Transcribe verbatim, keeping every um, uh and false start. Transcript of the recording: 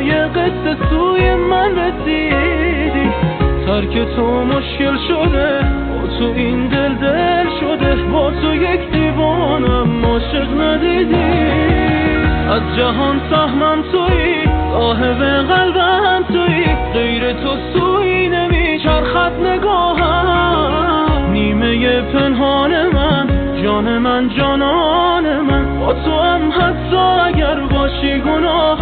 پای قصه سوی من رسیدی. ترک تو مشکل شده، با تو این دل دل شده، با تو یک دیوانم عاشق ندیدی. از جهان سهمم تویی، صاحب قلبم تویی، غیر تو سوی نمیچرخد نگاهم. نیمه پنهان من، جان من جانان من، با تو هم حتی اگر باشی گناه.